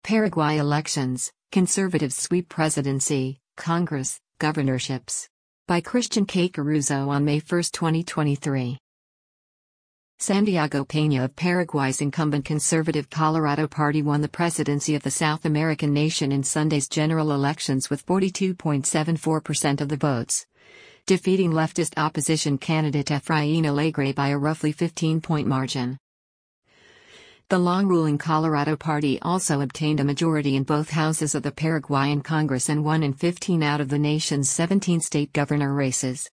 Paraguay elections, conservatives sweep presidency, Congress, governorships. By Christian K. Caruso on May 1, 2023. Santiago Peña of Paraguay's incumbent conservative Colorado Party won the presidency of the South American nation in Sunday's general elections with 42.74% of the votes, defeating leftist opposition candidate Efraín Alegre by a roughly 15-point margin. The long-ruling Colorado Party also obtained a majority in both houses of the Paraguayan Congress and won in 15 out of the nation's 17 state governor races.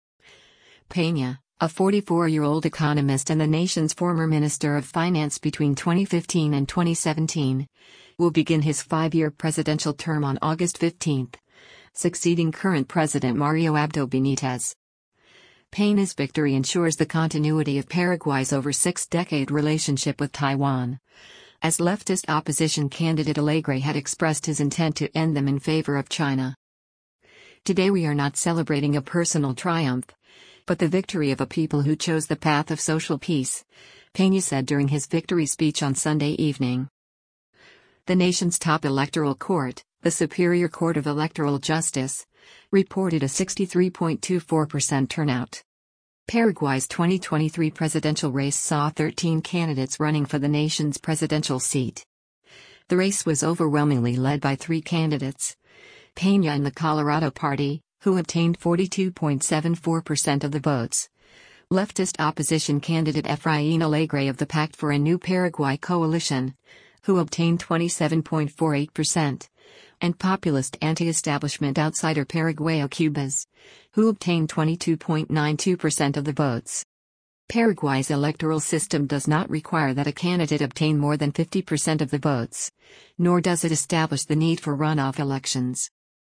Peña, a 44-year-old economist and the nation's former Minister of Finance between 2015 and 2017, will begin his 5-year presidential term on August 15, succeeding current President Mario Abdo Benitez. Peña's victory ensures the continuity of Paraguay's over 6-decade relationship with Taiwan, as leftist opposition candidate Alegre had expressed his intent to end them in favor of China. Today we are not celebrating a personal triumph, but the victory of a people who chose the path of social peace, Peña said during his victory speech on Sunday evening. The nation's top electoral court, the Superior Court of Electoral Justice, reported a 63.24% turnout. Paraguay's 2023 presidential race saw 13 candidates running for the nation's presidential seat. The race was overwhelmingly led by 3 candidates: Peña and the Colorado Party, who obtained 42.74% of the votes; leftist opposition candidate Efraín Alegre of the Pact for a New Paraguay coalition, who obtained 27.48%. and populist anti-establishment outsider Paraguayo Cubas, who obtained 22.92% of the votes. Paraguay's electoral system does not require that a candidate obtain more than 50% of the votes, nor does it establish the need for runoff elections.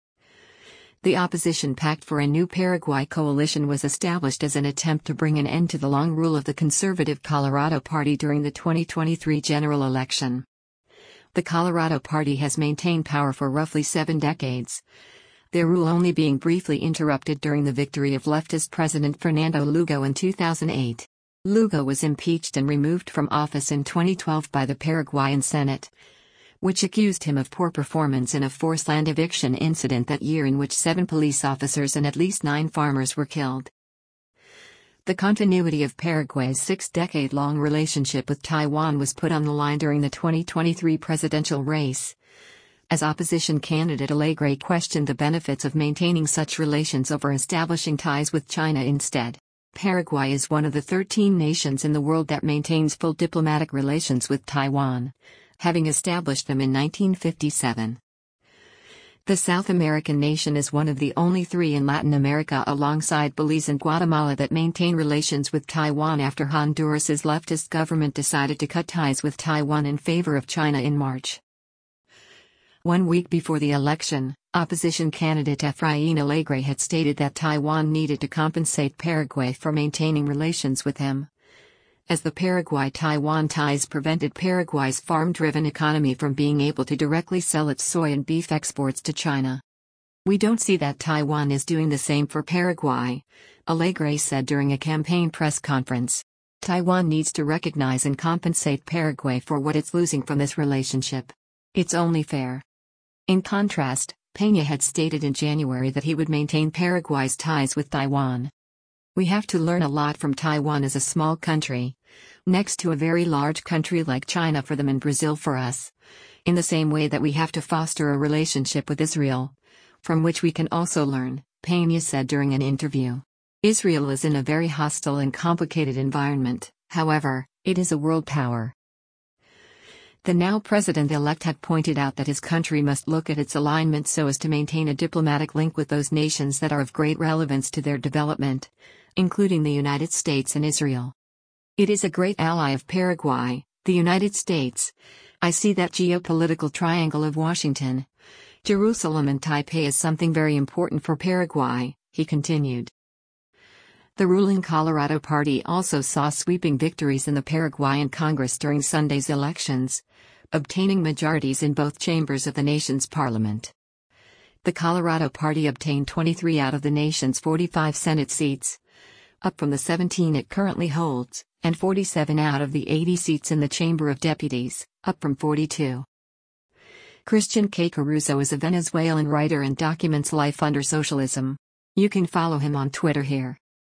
The opposition Pact for a New Paraguay coalition was established as an attempt to bring an end to the long rule of the conservative Colorado Party during the 2023 general election. The Colorado Party has maintained power for roughly 7 decades, their rule only being briefly interrupted during the victory of leftist President Fernando Lugo in 2008. Lugo was impeached and removed from office in 2012 by the Paraguayan Senate, which accused him of poor performance in a forced land eviction incident that year in which 7 police officers and at least 9 farmers were killed. The continuity of Paraguay's 6-decade-long relationship with Taiwan was put on the line during the 2023 presidential race, as opposition candidate Alegre questioned the benefits of maintaining such relations over establishing ties with China instead. Paraguay is one of the 13 nations in the world that maintains full diplomatic relations with Taiwan, having established them in 1957. The South American nation is one of the only 3 in Latin America alongside Belize and Guatemala that maintain relations with Taiwan after Honduras's leftist government decided to cut ties with Taiwan in favor of China in March. 1 week before the election, opposition candidate Efraín Alegre had stated that Taiwan needed to compensate Paraguay for maintaining relations with him, as the Paraguay-Taiwan ties prevented Paraguay's farm-driven economy from being able to directly sell its soy and beef exports to China. "We don't see that Taiwan is doing the same for Paraguay," Alegre said during a campaign press conference. "Taiwan needs to recognize and compensate Paraguay for what it's losing from this relationship. It's only fair." In contrast, Peña had stated in January that he would maintain Paraguay's ties with Taiwan. "We have to learn a lot from Taiwan as a small country, next to a very large country like China for them and Brazil for us, in the same way that we have to foster a relationship with Israel, from which we can also learn," Peña said during an interview. Israel is in a very hostile and complicated environment, however, it is a world power. The now president-elect had pointed out that his country must look at its alignment so as to maintain a diplomatic link with those nations that are of great relevance to their development, including the United States and Israel. "It is a great ally of Paraguay, the United States. I see that geopolitical triangle of Washington, Jerusalem and Taipei as something very important for Paraguay," he continued. The ruling Colorado Party also saw sweeping victories in the Paraguayan Congress during Sunday's elections, obtaining majorities in both chambers of the nation's parliament. The Colorado Party obtained 23 out of the nation's 45 Senate seats, up from the 17 it currently holds, and 47 out of the 80 seats in the Chamber of Deputies, up from 42. Christian K. Caruso is a Venezuelan writer and documents life under socialism. You can follow him on Twitter here.